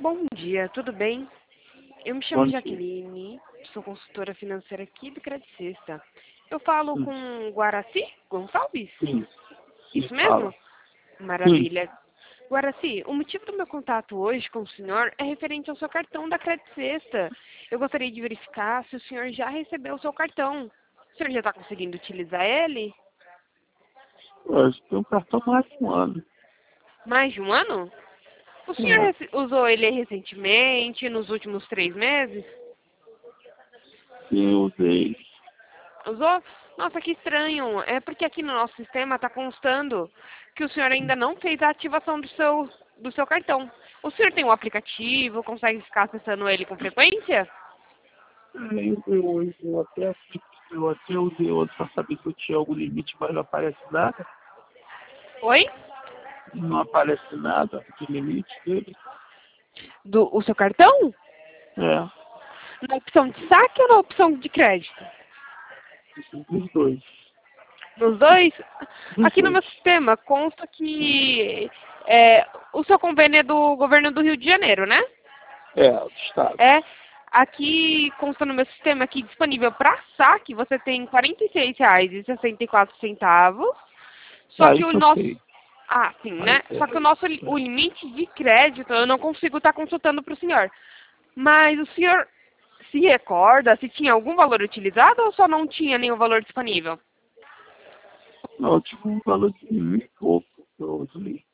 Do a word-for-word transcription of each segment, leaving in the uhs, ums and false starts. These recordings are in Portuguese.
Bom dia, tudo bem? Eu me chamo Bom dia. Jaqueline, sou consultora financeira aqui do Credit Sexta. Eu falo Hum, com Guaraci Gonçalves? Sim, sim, Isso fala. mesmo? Sim, Maravilha. Guaraci, o motivo do meu contato hoje com o senhor é referente ao seu cartão da Credit Sexta. Eu gostaria de verificar se o senhor já recebeu o seu cartão. O senhor já está conseguindo utilizar ele? eu tenho um cartão há mais de um ano. Mais de um ano? O senhor É, rece- usou ele recentemente, nos últimos três meses? sim, eu usei. Usou? Nossa, que estranho. É porque aqui no nosso sistema está constando que o senhor ainda não fez a ativação do seu, do seu cartão. O senhor tem um aplicativo, consegue ficar acessando ele com frequência? É, eu, eu, eu, até, eu até usei outro para saber se eu tinha algum limite, mas não aparece nada. Oi? Não aparece nada de limite dele. Do, o seu cartão? É, Na opção de saque ou na opção de crédito? dos dois. Nos dois? Dos Aqui no dois. meu sistema consta que é, o seu convênio é do governo do Rio de Janeiro, né? É, do estado. É, aqui consta no meu sistema que disponível para saque você tem quarenta e seis reais e sessenta e quatro centavos. Só Ah, que o isso eu nosso, sei. ah, sim, Mas, né? Só que o é, nosso li- o limite de crédito eu não consigo estar consultando para o senhor. Mas o senhor se recorda se tinha algum valor utilizado ou só não tinha nenhum valor disponível? não, tipo um valor de mil e pouco que eu usei.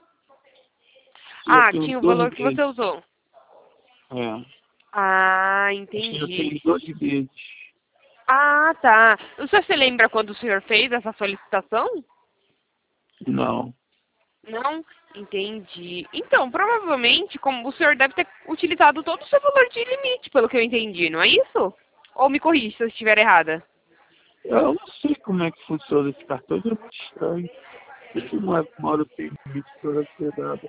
Já Ah, tem uns tinha o dois valor que você meses. usou. É, Ah, acho que já entendi. tem uns dois meses. Ah, tá. O senhor se lembra quando o senhor fez essa solicitação? Não. Não? Entendi. Então, provavelmente, como o senhor deve ter utilizado todo o seu valor de limite, pelo que eu entendi, não é isso? Ou me corrige se eu estiver errada. Eu não sei como é que funciona esse cartão, é muito estranho. Porque não é uma hora tem limite para ser nada.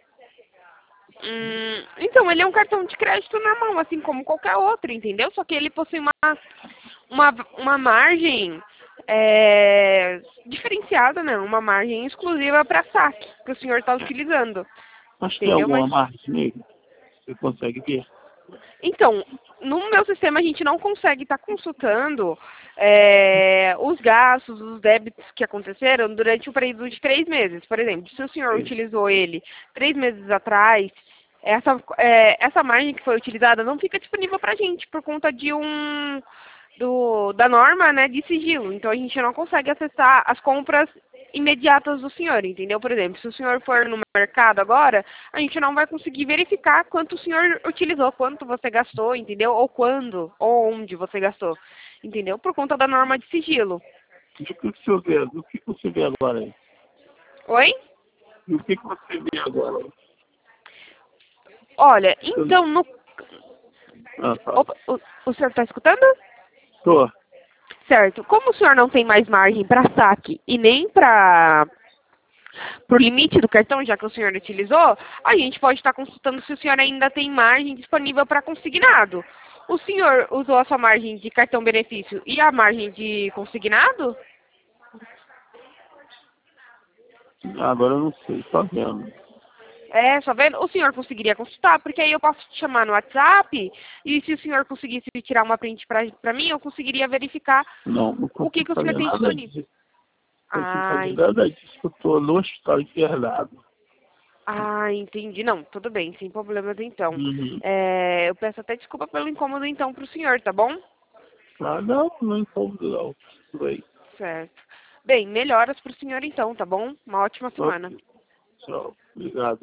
Hum, então, ele é um cartão de crédito normal, assim como qualquer outro, entendeu? Só que ele possui uma, uma, uma margem é, diferenciada, né? Uma margem exclusiva para saque, que o senhor está utilizando, Mas tem entendeu? alguma Mas margem nele? Você consegue ver? então, no meu sistema a gente não consegue estar consultando é, os gastos, os débitos que aconteceram durante o período de três meses. Por exemplo, se o senhor Sei. utilizou ele três meses atrás, essa, é, essa margem que foi utilizada não fica disponível para a gente por conta de um do, da norma, né, de sigilo. Então a gente não consegue acessar as compras imediatas do senhor, entendeu? Por exemplo, se o senhor for no mercado agora, a gente não vai conseguir verificar quanto o senhor utilizou, quanto você gastou, entendeu? Ou quando, ou onde você gastou, entendeu? Por conta da norma de sigilo. E o que, que você vê? O que, que você vê agora aí? Oi? E o que, que você vê agora aí? Olha, Eu- então, no... Ah, fala. Opa, o, o senhor está escutando? Tô. Certo. Como o senhor não tem mais margem para saque e nem para o limite do cartão, já que o senhor utilizou, a gente pode estar consultando se o senhor ainda tem margem disponível para consignado. O senhor usou a sua margem de cartão benefício e a margem de consignado? Agora eu não sei, só vendo. É, só vendo? O senhor conseguiria consultar, porque aí eu posso te chamar no WhatsApp e se o senhor conseguisse tirar uma print para mim, eu conseguiria verificar Não, não o que, consigo que o senhor fazer tem nada disponível. disso. Não consigo Ah, fazer nada disso, eu tô no hospital internado. Ah, entendi. Não, tudo bem, sem problemas então. Uhum. É, eu peço até desculpa pelo incômodo então pro senhor, tá bom? Ah, não, não incômodo não. Tudo bem. Certo. Bem, melhoras pro senhor então, tá bom? Uma ótima semana. Ok. Tchau. Obrigado.